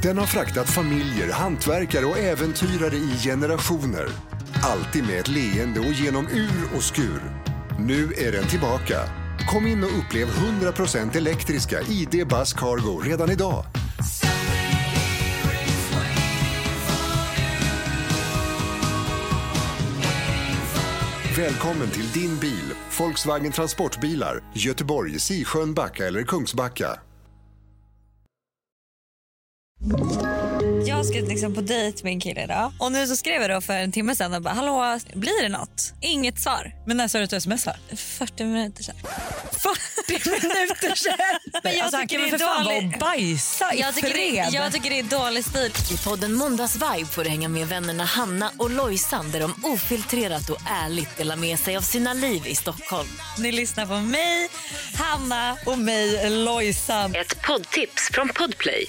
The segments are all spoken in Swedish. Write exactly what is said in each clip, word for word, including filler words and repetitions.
Den har fraktat familjer, hantverkare och äventyrare i generationer. Alltid med ett leende och genom ur och skur. Nu är den tillbaka. Kom in och upplev hundra procent elektriska I D Buzz Cargo redan idag. Välkommen till din bil, Volkswagen Transportbilar, Göteborg, Sisjön, Backa eller Kungsbacka. Jag ska liksom på dejt med en kille idag. Och nu så skrev jag då för en timme sedan och bara, hallå, blir det något? Inget svar. Men när sa du att du smsar? fyrtio minuter sedan. fyrtio minuter sedan? Men jag alltså, tycker det är för fan dålig... och bajsa jag tycker, det, jag tycker det är dålig stil. I podden Måndagsvibe får du hänga med vännerna Hanna och Lojsan, där de ofiltrerat och ärligt delar med sig av sina liv i Stockholm. Ni lyssnar på mig, Hanna och mig, Lojsan. Ett poddtips från Podplay.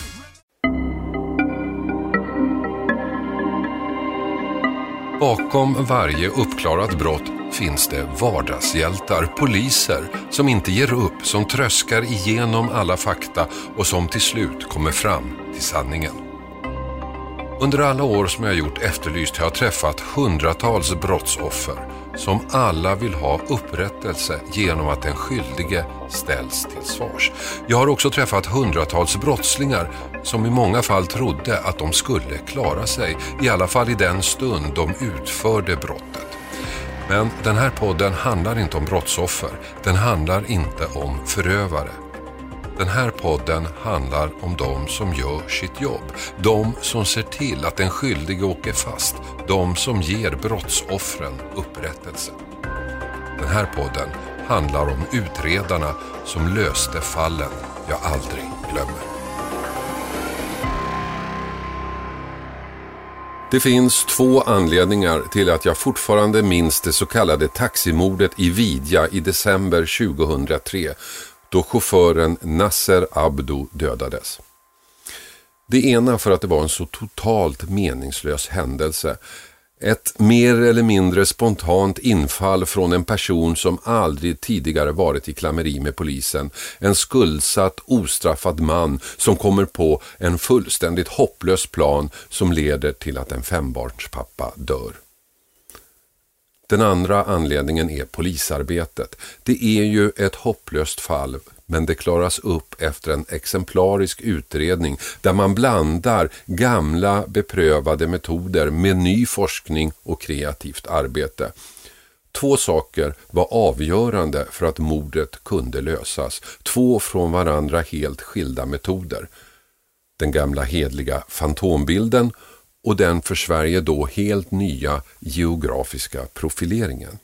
Bakom varje uppklarat brott finns det vardagshjältar, poliser som inte ger upp, som tröskar igenom alla fakta och som till slut kommer fram till sanningen. Under alla år som jag gjort Efterlyst har jag träffat hundratals brottsoffer som alla vill ha upprättelse genom att den skyldige ställs till svars. Jag har också träffat hundratals brottslingar som i många fall trodde att de skulle klara sig, i alla fall i den stund de utförde brottet. Men den här podden handlar inte om brottsoffer, den handlar inte om förövare. Den här podden handlar om de som gör sitt jobb, de som ser till att den skyldige åker fast, de som ger brottsoffren upprättelse. Den här podden handlar om utredarna som löste fallen jag aldrig glömmer. Det finns två anledningar till att jag fortfarande minns det så kallade taximordet i Vidja i december tjugohundratre, då chauffören Nasser Abdo dödades. Det ena för att det var en så totalt meningslös händelse. Ett mer eller mindre spontant infall från en person som aldrig tidigare varit i klammeri med polisen. En skuldsatt, ostraffad man som kommer på en fullständigt hopplös plan som leder till att en fembarnspappa dör. Den andra anledningen är polisarbetet. Det är ju ett hopplöst fall, men det klaras upp efter en exemplarisk utredning där man blandar gamla beprövade metoder med ny forskning och kreativt arbete. Två saker var avgörande för att mordet kunde lösas. Två från varandra helt skilda metoder. Den gamla hedliga fantombilden och den för Sverige då helt nya geografiska profileringen.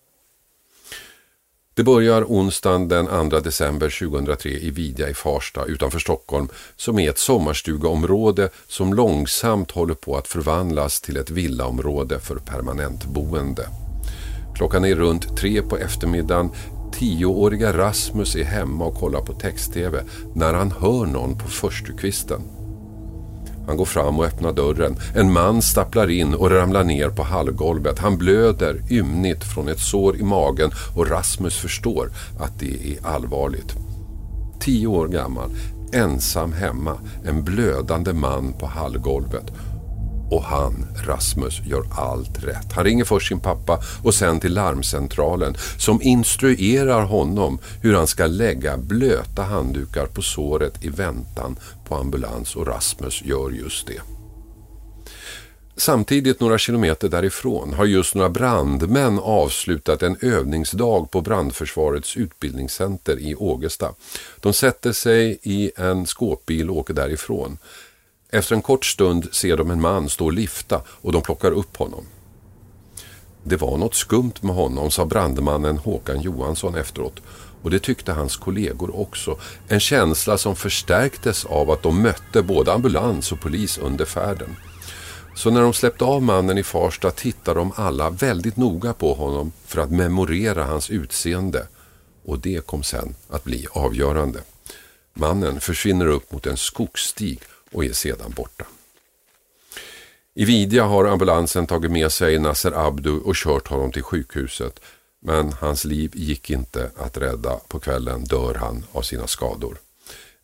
Det börjar onsdagen den andra december tjugohundratre i Vidja i Farsta utanför Stockholm, som är ett sommarstugeområde som långsamt håller på att förvandlas till ett villaområde för permanentboende. Klockan är runt tre på eftermiddagen. Tioåriga Rasmus är hemma och kollar på text-tv när han hör någon på förstukvisten. Han går fram och öppnar dörren. En man stapplar in och ramlar ner på hallgolvet. Han blöder ymnigt från ett sår i magen och Rasmus förstår att det är allvarligt. Tio år gammal, ensam hemma, en blödande man på hallgolvet. Och han, Rasmus, gör allt rätt. Han ringer först sin pappa och sen till larmcentralen som instruerar honom hur han ska lägga blöta handdukar på såret i väntan på ambulans, och Rasmus gör just det. Samtidigt några kilometer därifrån har just några brandmän avslutat en övningsdag på brandförsvarets utbildningscenter i Ågesta. De sätter sig i en skåpbil och åker därifrån. Efter en kort stund ser de en man stå och lifta och de plockar upp honom. Det var något skumt med honom, sa brandmannen Håkan Johansson efteråt, och det tyckte hans kollegor också. En känsla som förstärktes av att de mötte både ambulans och polis under färden. Så när de släppte av mannen i Farsta tittade de alla väldigt noga på honom för att memorera hans utseende, och det kom sen att bli avgörande. Mannen försvinner upp mot en skogsstig och är sedan borta. I Vidja har ambulansen tagit med sig Nasser Abdo och kört honom till sjukhuset, men hans liv gick inte att rädda. På kvällen dör han av sina skador.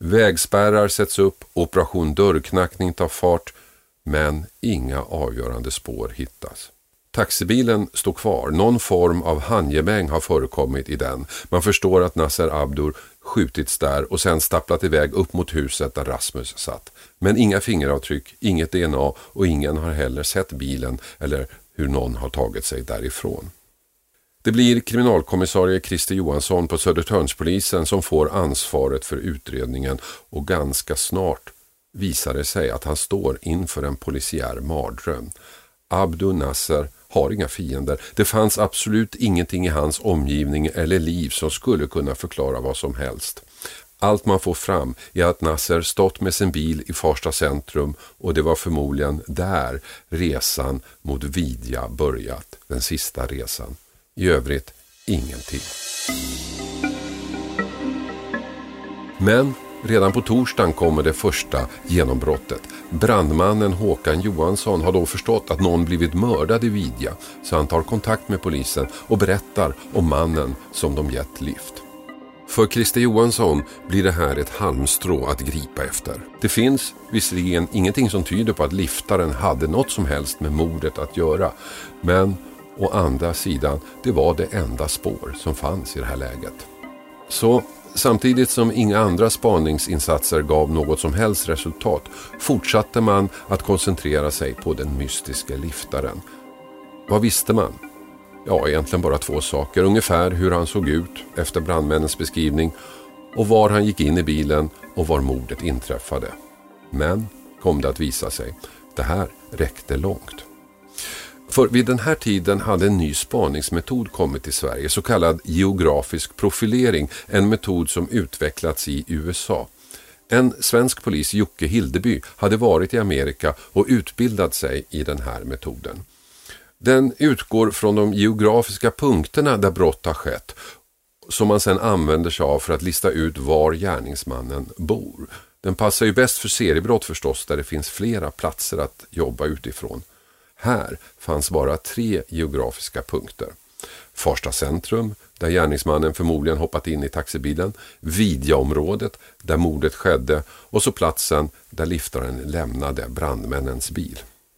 Vägspärrar sätts upp, operation dörrknackning tar fart, men inga avgörande spår hittas. Taxibilen står kvar. Någon form av handgemäng har förekommit i den. Man förstår att Nasser Abdur skjutits där och sen stapplat iväg upp mot huset där Rasmus satt. Men inga fingeravtryck, inget D N A och ingen har heller sett bilen eller hur någon har tagit sig därifrån. Det blir kriminalkommissarie Christer Johansson på Södertörnspolisen som får ansvaret för utredningen och ganska snart visar det sig att han står inför en polisiär mardröm. Abdu Nasser har inga fiender. Det fanns absolut ingenting i hans omgivning eller liv som skulle kunna förklara vad som helst. Allt man får fram är att Nasser stått med sin bil i Farsta centrum och det var förmodligen där resan mot Vidja börjat, den sista resan. I övrigt ingenting. Men redan på torsdagen kommer det första genombrottet. Brandmannen Håkan Johansson har då förstått att någon blivit mördad i Vidja, så han tar kontakt med polisen och berättar om mannen som de gett lift. För Christer Johansson blir det här ett halmstrå att gripa efter. Det finns visserligen ingenting som tyder på att liftaren hade något som helst med mordet att göra, men å andra sidan, det var det enda spår som fanns i det här läget. Så samtidigt som inga andra spaningsinsatser gav något som helst resultat fortsatte man att koncentrera sig på den mystiska liftaren. Vad visste man? Ja, egentligen bara två saker. Ungefär hur han såg ut efter brandmännens beskrivning och var han gick in i bilen och var mordet inträffade. Men kom det att visa sig, det här räckte långt. För vid den här tiden hade en ny spaningsmetod kommit till Sverige, så kallad geografisk profilering, en metod som utvecklats i U S A. En svensk polis, Jocke Hildeby, hade varit i Amerika och utbildat sig i den här metoden. Den utgår från de geografiska punkterna där brott har skett, som man sedan använder sig av för att lista ut var gärningsmannen bor. Den passar ju bäst för seriebrott förstås, där det finns flera platser att jobba utifrån. Här fanns bara tre geografiska punkter. Farsta centrum, där gärningsmannen förmodligen hoppat in i taxibilen. Vidjaområdet, där mordet skedde. Och så platsen där liftaren lämnade brandmännens bil.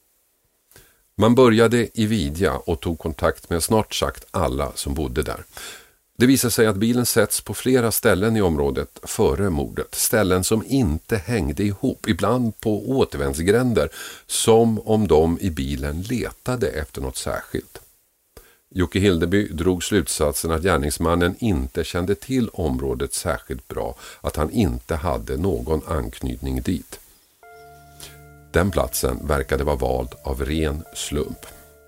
Man började i Vidja och tog kontakt med snart sagt alla som bodde där. Det visade sig att bilen sätts på flera ställen i området före mordet. Ställen som inte hängde ihop, ibland på återvändsgränder, som om de i bilen letade efter något särskilt. Jocke Hildeby drog slutsatsen att gärningsmannen inte kände till området särskilt bra, att han inte hade någon anknytning dit. Den platsen verkade vara vald av ren slump.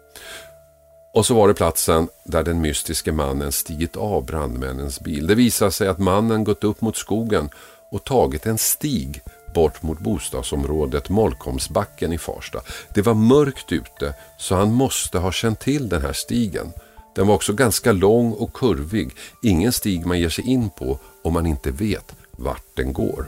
Och så var det platsen där den mystiske mannen stigit av brandmännens bil. Det visade sig att mannen gått upp mot skogen och tagit en stig bort mot bostadsområdet Molkomsbacken i Farsta. Det var mörkt ute, så han måste ha känt till den här stigen. Den var också ganska lång och kurvig. Ingen stig man ger sig in på om man inte vet vart den går.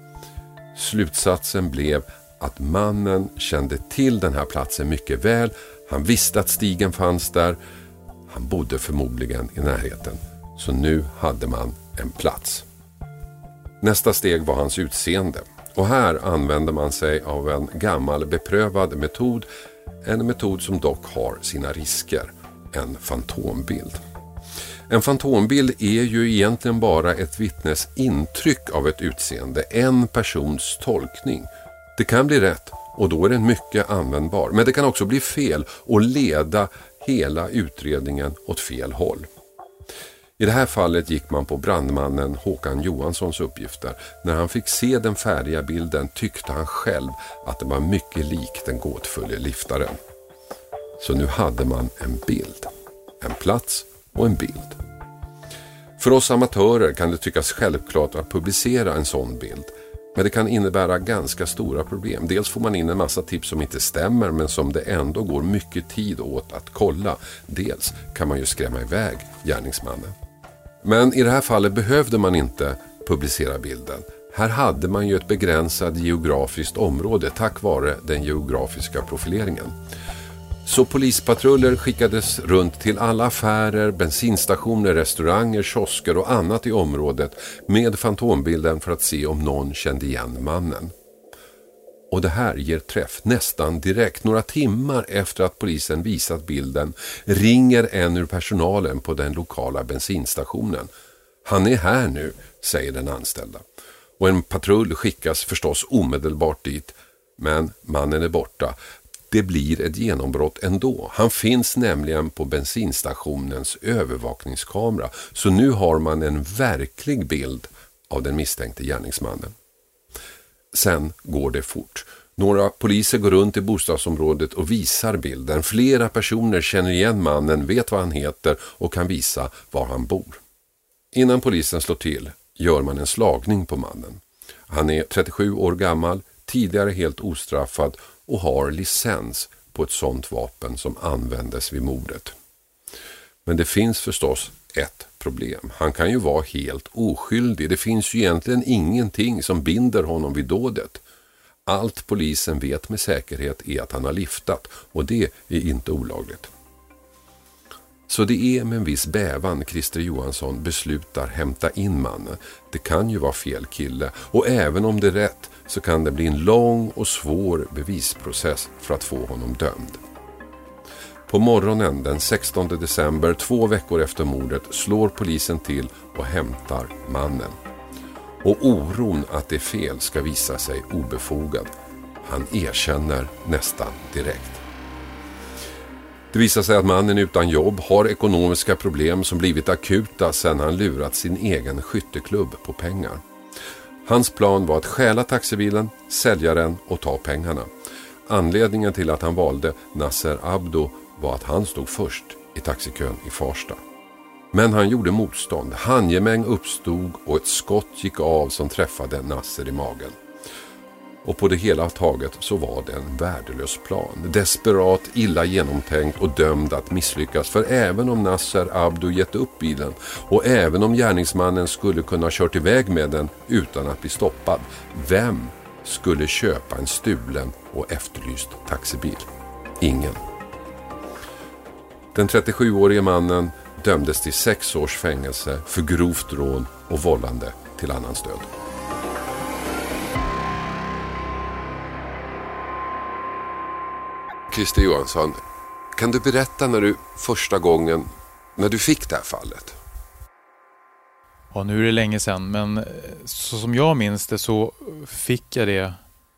Slutsatsen blev att mannen kände till den här platsen mycket väl. Han visste att stigen fanns där. Han bodde förmodligen i närheten. Så nu hade man en plats. Nästa steg var hans utseende. Och här använde man sig av en gammal beprövad metod. En metod som dock har sina risker. En fantombild. En fantombild är ju egentligen bara ett vittnes intryck av ett utseende. En persons tolkning. Det kan bli rätt och då är den mycket användbar. Men det kan också bli fel och leda hela utredningen åt fel håll. I det här fallet gick man på brandmannen Håkan Johanssons uppgifter. När han fick se den färdiga bilden tyckte han själv att det var mycket lik den gåtfulla liftaren. Så nu hade man en bild. En plats och en bild. För oss amatörer kan det tyckas självklart att publicera en sån bild. Men det kan innebära ganska stora problem. Dels får man in en massa tips som inte stämmer men som det ändå går mycket tid åt att kolla. Dels kan man ju skrämma iväg gärningsmannen. Men i det här fallet behövde man inte publicera bilden. Här hade man ju ett begränsat geografiskt område tack vare den geografiska profileringen. Så polispatruller skickades runt till alla affärer, bensinstationer, restauranger, kiosker och annat i området med fantombilden för att se om någon kände igen mannen. Och det här ger träff nästan direkt. Några timmar efter att polisen visat bilden ringer en ur personalen på den lokala bensinstationen. Han är här nu, säger den anställda. Och en patrull skickas förstås omedelbart dit. Men mannen är borta. Det blir ett genombrott ändå. Han finns nämligen på bensinstationens övervakningskamera. Så nu har man en verklig bild av den misstänkte gärningsmannen. Sen går det fort. Några poliser går runt i bostadsområdet och visar bilden. Flera personer känner igen mannen, vet vad han heter och kan visa var han bor. Innan polisen slår till gör man en slagning på mannen. Han är trettiosju år gammal, tidigare helt ostraffad och har licens på ett sådant vapen som användes vid mordet. Men det finns förstås ett problem. Han kan ju vara helt oskyldig. Det finns ju egentligen ingenting som binder honom vid dådet. Allt polisen vet med säkerhet är att han har liftat och det är inte olagligt. Så det är med en viss bävan Christer Johansson beslutar hämta in mannen. Det kan ju vara fel kille och även om det är rätt så kan det bli en lång och svår bevisprocess för att få honom dömd. På morgonen den sextonde december, två veckor efter mordet, slår polisen till och hämtar mannen. Och oron att det är fel ska visa sig obefogad. Han erkänner nästan direkt. Det visar sig att mannen utan jobb har ekonomiska problem som blivit akuta sedan han lurat sin egen skytteklubb på pengar. Hans plan var att stjäla taxibilen, sälja den och ta pengarna. Anledningen till att han valde Nasser Abdo var att han stod först i taxikön i Farsta. Men han gjorde motstånd. Handgemäng uppstod och ett skott gick av som träffade Nasser i magen. Och på det hela taget så var det en värdelös plan. Desperat, illa genomtänkt och dömd att misslyckas. För även om Nasser Abdo gett upp bilen och även om gärningsmannen skulle kunna ha kört iväg med den utan att bli stoppad, vem skulle köpa en stulen och efterlyst taxibil? Ingen. Den trettiosjuårige mannen dömdes till sex års fängelse för grovt rån och vållande till annans död. Christer Johansson, kan du berätta när du första gången, när du fick det här fallet? Ja, nu är det länge sedan, men så som jag minns det så fick jag det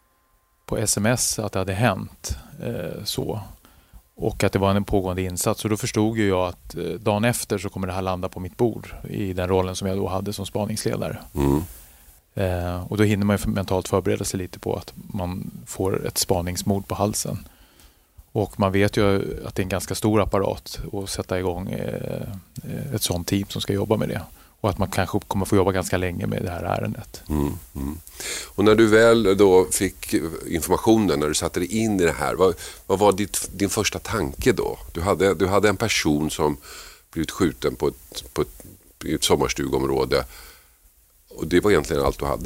på sms att det hade hänt eh, så. Och att det var en pågående insats. Och då förstod ju jag att eh, dagen efter så kommer det här landa på mitt bord i den rollen som jag då hade som spaningsledare. Mm. Eh, och då hinner man ju mentalt förbereda sig lite på att man får ett spaningsmord på halsen. Och man vet ju att det är en ganska stor apparat att sätta igång eh, ett sånt team som ska jobba med det. Och att man kanske kommer få jobba ganska länge med det här ärendet. Mm, mm. Och när du väl då fick informationen, när du satte dig in i det här, vad, vad var ditt, din första tanke då? Du hade, du hade en person som blivit skjuten på ett, på ett, i ett sommarstugområde. Och det var egentligen allt du hade.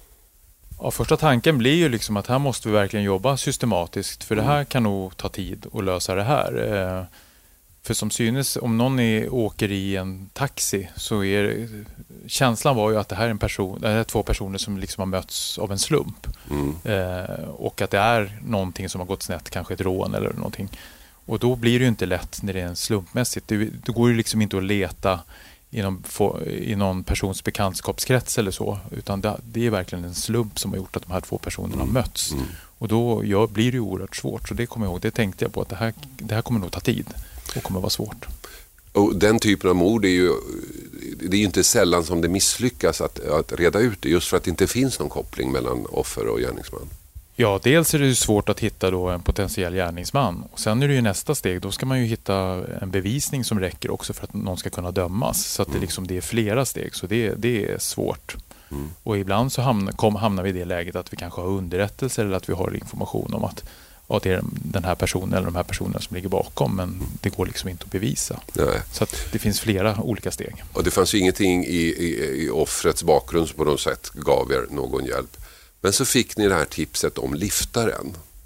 Ja, första tanken blir ju liksom att här måste vi verkligen jobba systematiskt. För mm. det här kan nog ta tid att lösa det här. Eh, för som synes, om någon är, åker i en taxi så är känslan var ju att det här är en person, det här är två personer som liksom har mötts av en slump. Mm. Eh, och att det är någonting som har gått snett, kanske ett rån eller någonting. Och då blir det ju inte lätt när det är en slumpmässigt. Det, det går ju liksom inte att leta i någon, i någon persons bekantskapskrets eller så, utan det, det är verkligen en slump som har gjort att de här två personerna mm. möts. Mm. Och då ja, blir det ju oerhört svårt. Så det kommer jag ihåg, det tänkte jag på att det här, det här kommer nog ta tid och kommer vara svårt. Och den typen av mord är ju, det är ju inte sällan som det misslyckas att, att reda ut det, just för att det inte finns någon koppling mellan offer och gärningsman. Ja, dels är det ju svårt att hitta då en potentiell gärningsman. Och sen är det ju nästa steg, då ska man ju hitta en bevisning som räcker också för att någon ska kunna dömas. Så att det, liksom, det är flera steg, så det, det är svårt. Mm. Och ibland så hamnar, kom, hamnar vi i det läget att vi kanske har underrättelser eller att vi har information om att ja, det är den här personen eller de här personerna som ligger bakom, men det går liksom inte att bevisa. Nej. Så att det finns flera olika steg. Och det fanns ju ingenting i, i, i offrets bakgrund som på något sätt gav er någon hjälp. Men så fick ni det här tipset om liftaren.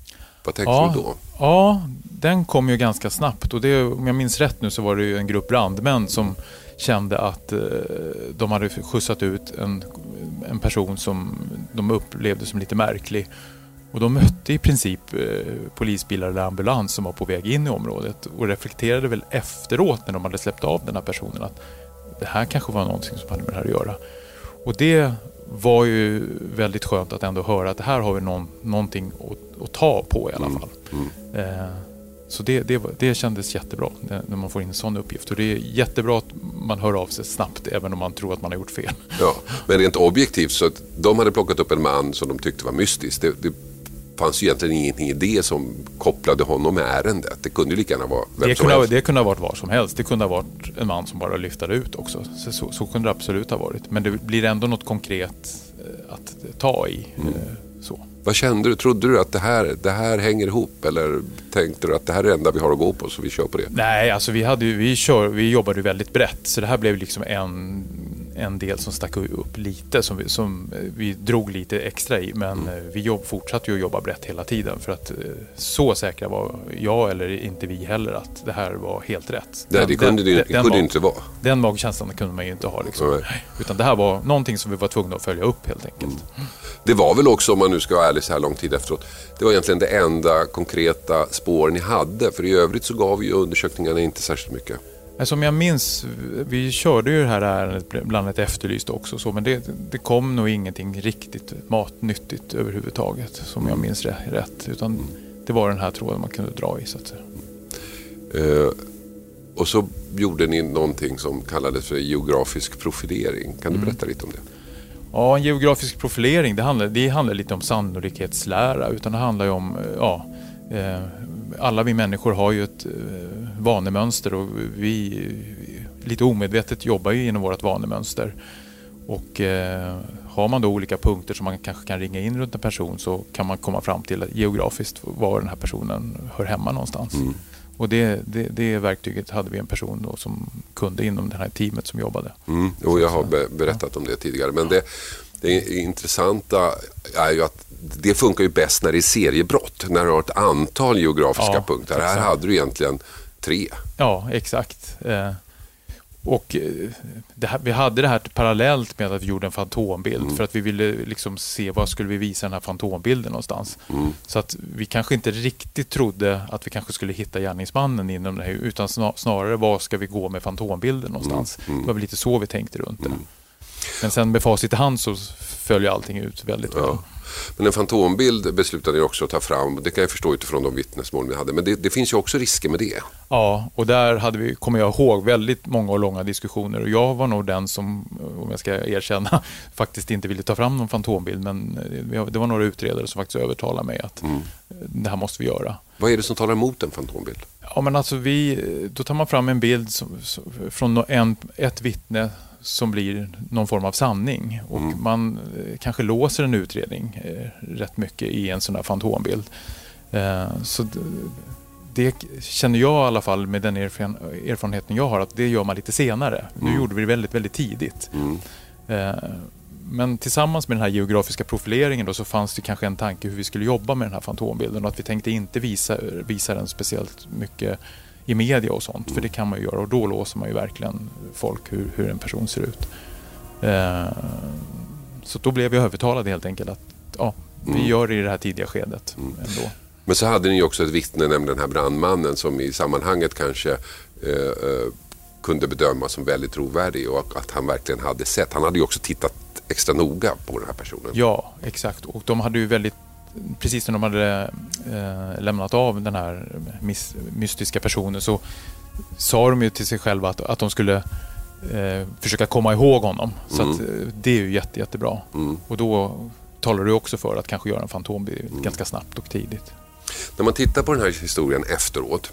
Vad tänkte ja, du då? Ja, den kom ju ganska snabbt. Och det, om jag minns rätt nu så var det ju en grupp brandmän som kände att eh, de hade skjutsat ut en, en person som de upplevde som lite märklig. Och de mötte i princip eh, polisbilar eller ambulans som var på väg in i området och reflekterade väl efteråt när de hade släppt av den här personen att det här kanske var någonting som hade med det här att göra. Och det var ju väldigt skönt att ändå höra att det här har vi någon, någonting att, att ta på i alla fall. Mm. Mm. Eh, så det, det, det kändes jättebra när man får in en sån uppgift. Och det är jättebra att man hör av sig snabbt även om man tror att man har gjort fel. Ja, men rent objektivt så att de hade plockat upp en man som de tyckte var mystisk. Det, det fanns ju egentligen ingenting i det som kopplade honom med ärendet. Det kunde ju lika gärna vara vem det som kunde, helst. Det kunde ha varit vad som helst. Det kunde ha varit en man som bara lyftade ut också. Så, så, så kunde det absolut ha varit. Men det blir ändå något konkret eh, att ta i. Mm. Eh, så. Vad kände du? Trodde du att det här, det här hänger ihop? Eller tänkte du att det här är det enda vi har att gå på så vi kör på det? Nej, alltså vi, hade ju, vi, kör, vi jobbade väldigt brett. Så det här blev liksom en, en del som stack upp lite. Som vi, som vi drog lite extra i. Men mm. vi jobb, fortsatte ju att jobba brett hela tiden. För att så säkra var jag eller inte vi heller att det här var helt rätt. Nej, den, det kunde den, det, den, kunde den inte vara. Den magkänslan kunde man ju inte ha. Liksom. Mm. Utan det här var någonting som vi var tvungna att följa upp helt enkelt. Mm. Det var väl också, om man nu ska vara ärlig så här lång tid efteråt, det var egentligen det enda konkreta spår ni hade. För i övrigt så gav ju undersökningarna inte särskilt mycket. Som jag minns, vi körde ju det här ärendet bland ett efterlyst också. Så, men det, det kom nog ingenting riktigt matnyttigt överhuvudtaget som jag minns rätt. Utan det var den här tråden man kunde dra i så att säga. Uh, och så gjorde ni någonting som kallades för geografisk profilering. Kan du berätta mm. lite om det? Ja, en geografisk profilering, det handlar, det handlar lite om sannolikhetslära. Utan det handlar ju om, ja, eh, alla vi människor har ju ett eh, vanemönster och vi lite omedvetet jobbar ju inom vårt vanemönster. Och eh, har man då olika punkter som man kanske kan ringa in runt en person så kan man komma fram till geografiskt var den här personen hör hemma någonstans. Mm. Och det, det, det verktyget hade vi en person då som kunde inom det här teamet som jobbade. Mm. Och jag har be- berättat ja. om det tidigare. Men det, det intressanta är ju att det funkar ju bäst när det är seriebrott. När du har ett antal geografiska ja, punkter. Exakt. Här hade du egentligen tre. Ja, exakt. Eh, och det här, vi hade det här parallellt med att vi gjorde en fantombild. Mm. För att vi ville liksom se vad skulle vi visa den här fantombilden någonstans. Mm. Så att vi kanske inte riktigt trodde att vi kanske skulle hitta gärningsmannen inom det här. Utan snarare vad ska vi gå med fantombilden någonstans. Mm. Mm. Det var väl lite så vi tänkte runt det. Mm. Men sen med facit i hand så följer allting ut väldigt ja. väl. Men en fantombild beslutade ni också att ta fram. Det kan jag förstå utifrån de vittnesmål ni hade. Men det, det finns ju också risker med det. Ja, och där hade vi, kommer jag ihåg, väldigt många och långa diskussioner. Och jag var nog den som, om jag ska erkänna, faktiskt inte ville ta fram någon fantombild. Men det var några utredare som faktiskt övertalade mig att mm. det här måste vi göra. Vad är det som talar emot en fantombild? Ja, men alltså vi, då tar man fram en bild som, från en, ett vittne som blir någon form av sanning. Och mm. man eh, kanske låser en utredning eh, rätt mycket i en sån här fantombild. Eh, så d- det känner jag i alla fall med den erfaren- erfarenheten jag har att det gör man lite senare. Mm. Nu gjorde vi det väldigt, väldigt tidigt. Mm. Eh, men tillsammans med den här geografiska profileringen då, så fanns det kanske en tanke hur vi skulle jobba med den här fantombilden och att vi tänkte inte visa, visa den speciellt mycket i media och sånt, för det kan man ju göra och då låser man ju verkligen folk hur, hur en person ser ut. Eh, så då blev jag övertalad helt enkelt att ja, vi mm. gör det i det här tidiga skedet mm. ändå. Men så hade ni ju också ett vittne, nämligen den här brandmannen som i sammanhanget kanske eh, eh, kunde bedömas som väldigt trovärdig och att han verkligen hade sett. Han hade ju också tittat extra noga på den här personen. Ja, exakt. Och de hade ju väldigt precis när de hade eh, lämnat av den här mis- mystiska personen så sa de ju till sig själva att, att de skulle eh, försöka komma ihåg honom. Så mm. att, eh, det är ju jätte, jättebra. Mm. Och då talar du också för att kanske göra en fantombild mm. ganska snabbt och tidigt. När man tittar på den här historien efteråt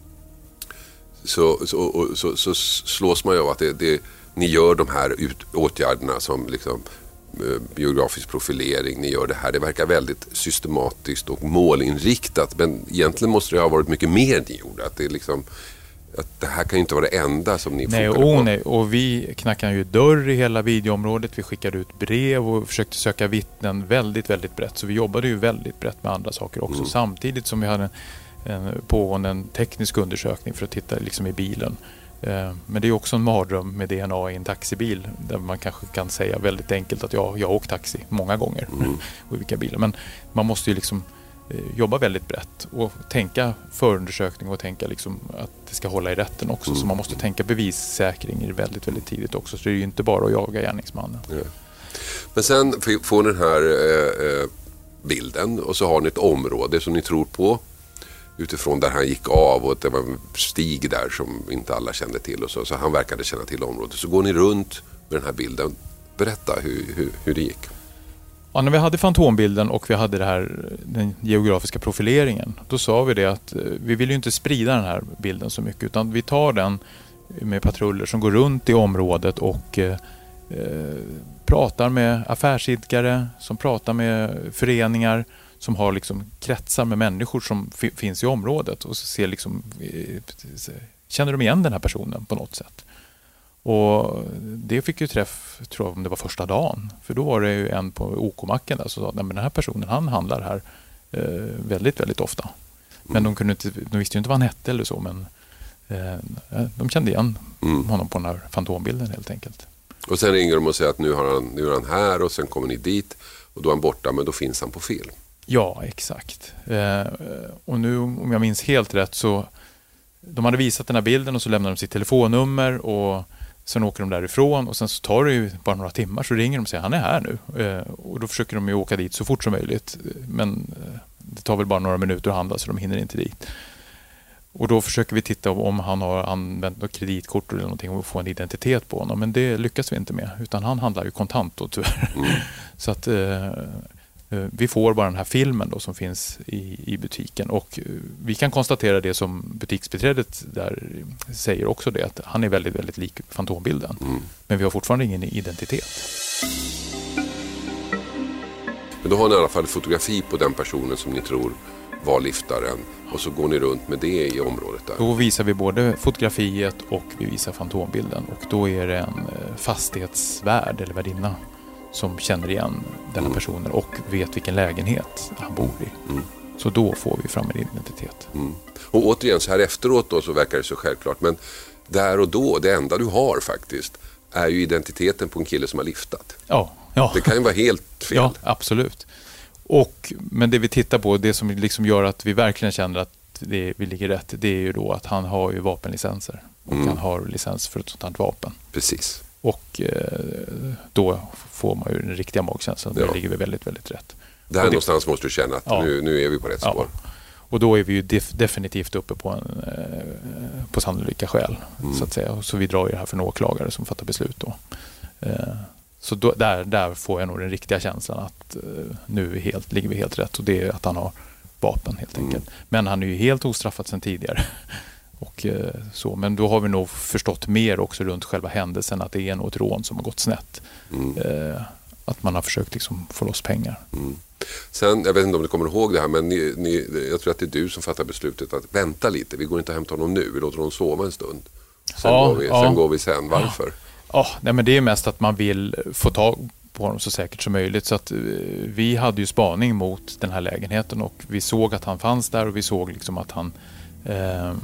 så, så, så, så slås man ju av att det, det, ni gör de här ut, åtgärderna som liksom biografisk profilering, ni gör det här. Det verkar väldigt systematiskt och målinriktat, men egentligen måste det ha varit mycket mer ni gjorde. Att det liksom, att det här kan ju inte vara det enda som ni nej, fokade och, på. nej, och vi knackade ju dörr i hela videoområdet. Vi skickade ut brev och försökte söka vittnen väldigt, väldigt brett. Så vi jobbade ju väldigt brett med andra saker också. Mm. Samtidigt som vi hade en, en pågående en teknisk undersökning för att titta liksom i bilen. Eh, men det är också en mardröm med D N A i en taxibil. Där man kanske kan säga väldigt enkelt att ja, jag har åkt taxi många gånger. Mm. Och vilka bilar. Men man måste ju liksom jobba väldigt brett och tänka förundersökning och tänka liksom att det ska hålla i rätten också. Mm. Så man måste tänka bevissäkring väldigt, väldigt tidigt också. Så det är ju inte bara att jaga gärningsmannen. Ja. Men sen får ni den här eh, bilden och så har ni ett område som ni tror på utifrån där han gick av och det var en stig där som inte alla kände till och så. Så han verkade känna till området. Så går ni runt med den här bilden. Berätta hur, hur, hur det gick. Ja, när vi hade fantombilden och vi hade det här, den geografiska profileringen, då sa vi det att vi vill ju inte sprida den här bilden så mycket, utan vi tar den med patruller som går runt i området och eh, pratar med affärsidkare, som pratar med föreningar som har liksom kretsar med människor som f- finns i området och så ser liksom, känner de igen den här personen på något sätt. Och det fick ju träff, tror jag, om det var första dagen. För då var det ju en på O K-macken där som sa att den här personen, han handlar här eh, väldigt, väldigt ofta. Men mm. de, kunde inte, de visste ju inte vad han hette eller så, men eh, de kände igen mm. honom på den här fantombilden helt enkelt. Och sen ringer de och säger att nu, har han, nu är han här och sen kommer ni dit och då är han borta, men då finns han på film. Ja, exakt. Eh, och nu, om jag minns helt rätt, så de hade visat den här bilden och så lämnade de sitt telefonnummer och sen åker de därifrån och sen så tar det ju bara några timmar så ringer de och säger han är här nu. Eh, och då försöker de ju åka dit så fort som möjligt. Men eh, det tar väl bara några minuter att handla så de hinner inte dit. Och då försöker vi titta om han har använt något kreditkort eller någonting och få en identitet på honom. Men det lyckas vi inte med, utan han handlar ju kontant då tyvärr. Mm. Så att eh, vi får bara den här filmen då som finns i, i butiken och vi kan konstatera det som butiksbiträdet där säger också det, att han är väldigt, väldigt lik fantombilden. Mm. Men vi har fortfarande ingen identitet. Men då har ni i alla fall fotografi på den personen som ni tror var liftaren och så går ni runt med det i området där. Då visar vi både fotografiet och vi visar fantombilden och då är det en fastighetsvärd eller värdinna som känner igen den här mm. personen och vet vilken lägenhet han bor i. Mm. Så då får vi fram en identitet. Mm. Och återigen, så här efteråt då så verkar det så självklart. Men där och då, det enda du har faktiskt är ju identiteten på en kille som har liftat. Ja, ja. Det kan ju vara helt fel. Ja, absolut. Och, men det vi tittar på, det som liksom gör att vi verkligen känner att det, vi ligger rätt, det är ju då att han har ju vapenlicenser. Och mm. han har licens för ett sånt här vapen. Precis. Och eh, då får man ju den riktiga magkänslan. Ja. Där ligger vi väldigt, väldigt rätt. Där det, någonstans måste du känna att ja. nu, nu är vi på rätt spår. Ja. Och då är vi ju def- definitivt uppe på, en, eh, på sannolika skäl. Mm. Så att säga. Så vi drar ju det här för en åklagare som fattar beslut då. Eh, så då, där, där får jag nog den riktiga känslan att eh, nu är helt, ligger vi helt rätt. Och det är att han har vapen helt enkelt. Mm. Men han är ju helt ostraffad sedan tidigare. Och, eh, så. Men då har vi nog förstått mer också runt själva händelsen att det är något rån som har gått snett. Mm. Eh, att man har försökt liksom få loss pengar. Mm. Sen, jag vet inte om du kommer ihåg det här, men ni, ni, jag tror att det är du som fattar beslutet att vänta lite. Vi går inte att hämta honom nu, vi låter honom sova en stund. Sen, ja, går, vi, ja. sen går vi sen. Varför? Ja, nej, men det är mest att man vill få tag på honom så säkert som möjligt. Så att uh, vi hade ju spaning mot den här lägenheten och vi såg att han fanns där och vi såg liksom att han uh, uh,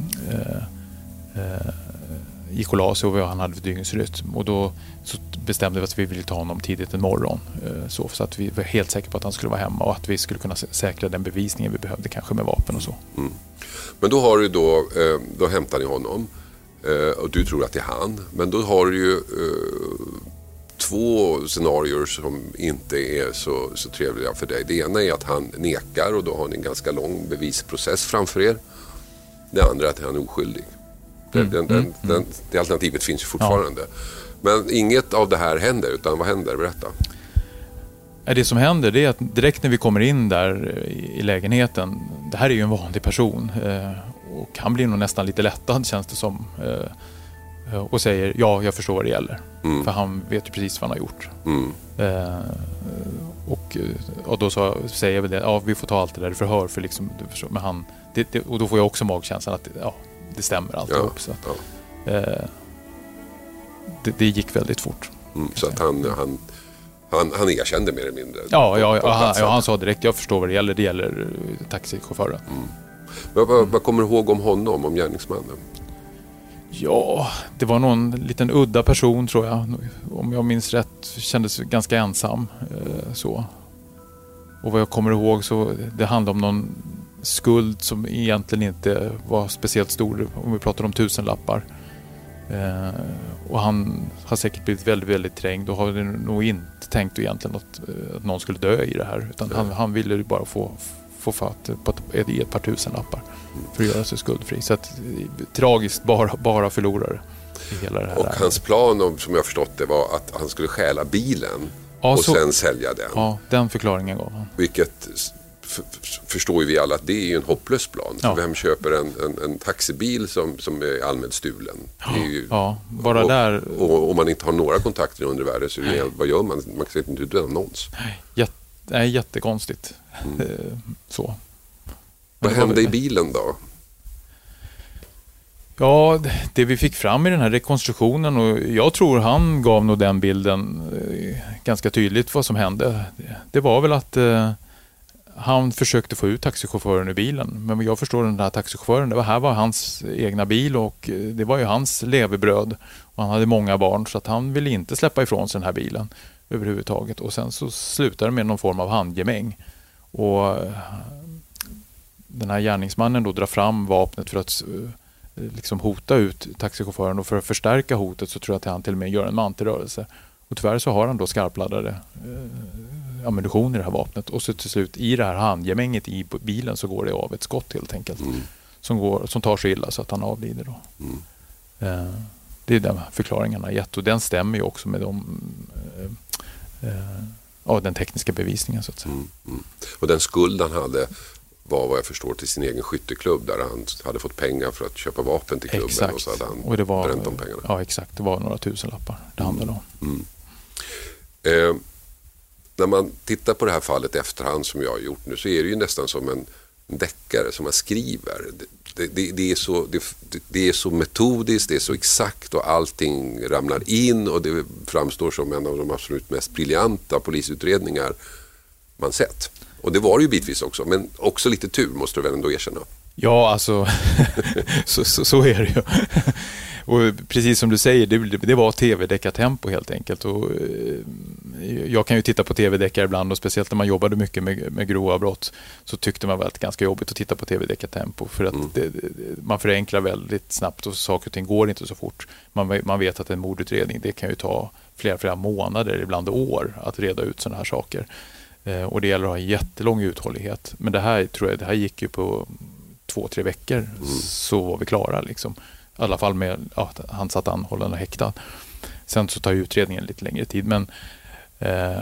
uh, gick och la sig och han hade dygnsrytm. Och då så bestämde vi att vi ville ta honom tidigt en morgon. Uh, så, så att vi var helt säkra på att han skulle vara hemma och att vi skulle kunna säkra den bevisningen vi behövde, kanske med vapen och så. Mm. Men då har du då, uh, då hämtar ni honom. Uh, och du tror att det är han. Men då har du ju uh, två scenarier som inte är så, så trevliga för dig. Det ena är att han nekar och då har ni en ganska lång bevisprocess framför er. Det andra är att han är oskyldig. Mm, den, den, mm, den, mm. Det alternativet finns ju fortfarande. Ja. Men inget av det här händer, utan vad händer? Berätta. Det som händer det är att direkt när vi kommer in där i lägenheten, det här är ju en vanlig person och han blir nog nästan lite lättad, känns det som, och säger ja, jag förstår vad det gäller. Mm. För han vet ju precis vad han har gjort. Mm. Och, och då så säger jag väl det, ja, vi får ta allt det där i förhör för liksom, men han, det, det, och då får jag också magkänslan att ja, det stämmer alltihop. Ja, så att, ja. eh, det, det gick väldigt fort. Mm, så att han, han, han, han erkände mer eller mindre. Ja, ja, på, på han, ja, han sa direkt, jag förstår vad det gäller, det gäller taxichauffören. Mm. Vad, vad, vad kommer du ihåg om honom, om gärningsmannen? Ja, det var någon liten udda person tror jag. Om jag minns rätt kändes ganska ensam. Eh, så. Och vad jag kommer ihåg så det handlade om någon skuld som egentligen inte var speciellt stor. Om vi pratar om tusenlappar. Eh, och han har säkert blivit väldigt, väldigt trängd och har nog inte tänkt egentligen att, att någon skulle dö i det här. Utan han, han ville ju bara få, få fatt på ett, i ett par tusenlappar för att göra sig skuldfri. Så att, tragiskt bara, bara förlorare i hela det här. Och hans plan, om, som jag förstått det, var att han skulle stjäla bilen ja, och så, sen sälja den. Ja, den förklaringen gav han. Vilket f- f- förstår ju vi alla att det är ju en hopplös plan. För ja. vem köper en, en, en taxibil som, som är allmänt stulen? Det är ju, ja, bara och, där. Och om man inte har några kontakter i undervärlden så är det, vad gör man? Man kan inte ut en annons. Jätte, nej, jättekonstigt. Mm. Så. Vad hände i bilen då? Ja, det vi fick fram i den här rekonstruktionen, och jag tror han gav nog den bilden eh, ganska tydligt vad som hände. Det var väl att eh, han försökte få ut taxichauffören ur bilen. Men jag förstår den här taxichauffören, det var här var hans egna bil och det var ju hans levebröd. Och han hade många barn så att han ville inte släppa ifrån sig den här bilen överhuvudtaget. Och sen så slutade det med någon form av handgemäng. Och den här gärningsmannen då drar fram vapnet för att liksom hota ut taxichauffören, och för att förstärka hotet så tror jag att han till och med gör en mantelrörelse. Och tyvärr så har han då skarpladdade eh, ammunition i det här vapnet, och så till slut i det här handgemänget i bilen så går det av ett skott helt enkelt mm. som, går, som tar sig illa så att han avlider då. Mm. Eh, det är den förklaringen han har gett, och den stämmer ju också med de, eh, eh, ja, den tekniska bevisningen så att säga. Mm. Mm. Och den skuld han hade var vad jag förstår till sin egen skytteklubb där han hade fått pengar för att köpa vapen till klubben. Exakt. Och så hade han och det var, bränt de pengarna. Ja, exakt. Det var några tusenlappar det handlade om. Mm. Eh, när man tittar på det här fallet i efterhand som jag har gjort nu så är det ju nästan som en deckare som man skriver. Det, det, det, är så, det, det är så metodiskt, det är så exakt och allting ramlar in och det framstår som en av de absolut mest briljanta polisutredningar man sett. Och det var det ju bitvis också, men också lite tur måste du väl ändå erkänna. Ja, alltså så, så, så är det ju. Och precis som du säger, det, det var tv-deckartempo helt enkelt. Och, eh, jag kan ju titta på tv-deckar ibland, och speciellt när man jobbade mycket med, med grova brott så tyckte man väl att det var ganska jobbigt att titta på tv-deckartempo för att mm. det, det, man förenklar väldigt snabbt och saker och ting går inte så fort. Man, man vet att en mordutredning, det kan ju ta flera, flera månader, ibland år att reda ut sådana här saker. Eh, och det gäller att ha en jättelång uthållighet. Men det här tror jag, det här gick ju på två, tre veckor mm. så var vi klara liksom. I alla fall med ja, han satt anhållen och häktad. Sen så tar ju utredningen lite längre tid. Men eh,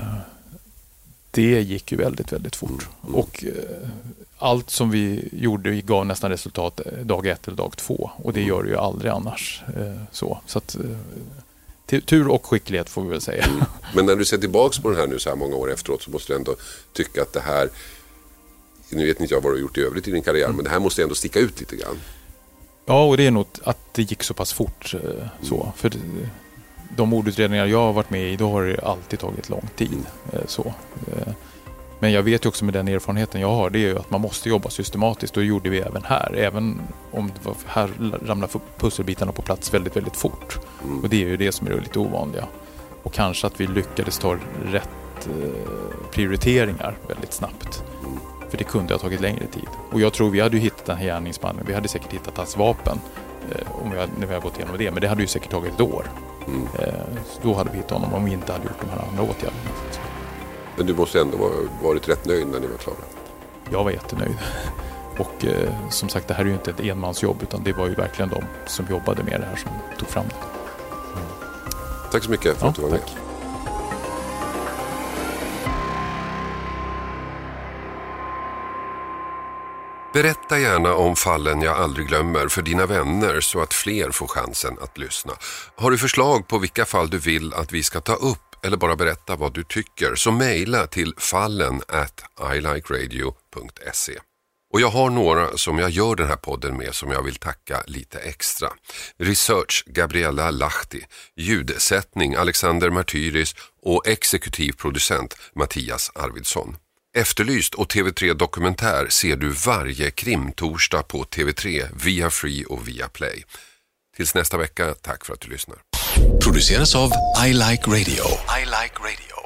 det gick ju väldigt, väldigt fort. Mm. Och eh, allt som vi gjorde gav nästan resultat dag ett eller dag två. Och det gör det ju aldrig annars. Eh, så så att, eh, tur och skicklighet får vi väl säga. Mm. Men när du ser tillbaka på den här nu så här många år efteråt så måste du ändå tycka att det här, nu vet inte jag vad du har gjort i övrigt i din karriär, mm. men det här måste ändå sticka ut lite grann. Ja, och det är nog att det gick så pass fort så. För de mordutredningar jag har varit med i, då har det alltid tagit lång tid. Så. Men jag vet ju också med den erfarenheten jag har, det är ju att man måste jobba systematiskt, och det gjorde vi även här. Även om det var, här ramlade pusselbitarna på plats väldigt, väldigt fort. Mm. Och det är ju det som är lite ovanliga. Och kanske att vi lyckades ta rätt prioriteringar väldigt snabbt. Mm. För det kunde ha tagit längre tid. Och jag tror vi hade ju hittat den här gärningsmannen. Vi hade säkert hittat hans vapen eh, om vi hade, när vi hade gått igenom det. Men det hade ju säkert tagit ett år. Mm. Eh, då hade vi hittat honom om vi inte hade gjort de här andra åtgärderna. Men du måste ändå ha varit rätt nöjd när ni var klara. Jag var jättenöjd. Och eh, som sagt, det här är ju inte ett enmansjobb, utan det var ju verkligen de som jobbade med det här som tog fram det. Mm. Tack så mycket för ja, att du var med. Tack. Berätta gärna om fallen jag aldrig glömmer för dina vänner så att fler får chansen att lyssna. Har du förslag på vilka fall du vill att vi ska ta upp eller bara berätta vad du tycker, så mejla till fallen at ilikeradio punkt se. Och jag har några som jag gör den här podden med som jag vill tacka lite extra. Research Gabriella Lahti, ljudsättning Alexander Martyris och exekutiv producent Mattias Arvidsson. Efterlyst och T V tre Dokumentär ser du varje krimtorsdag på T V tre, via Free och via Play. Tills nästa vecka, tack för att du lyssnar. Produceras av I Like Radio. I Like Radio.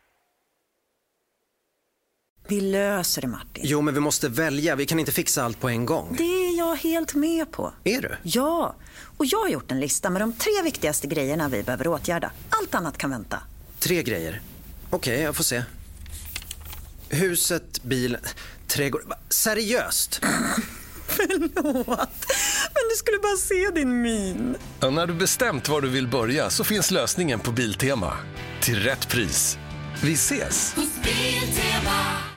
Vi löser det, Martin. Jo, men vi måste välja. Vi kan inte fixa allt på en gång. Det är jag helt med på. Är du? Ja, och jag har gjort en lista med de tre viktigaste grejerna vi behöver åtgärda. Allt annat kan vänta. Tre grejer. Okej, okay, jag får se. Huset, bil, trädgård. Seriöst? Förlåt, men du skulle bara se din min. Ja, när du bestämt var du vill börja så finns lösningen på Biltema. Till rätt pris. Vi ses!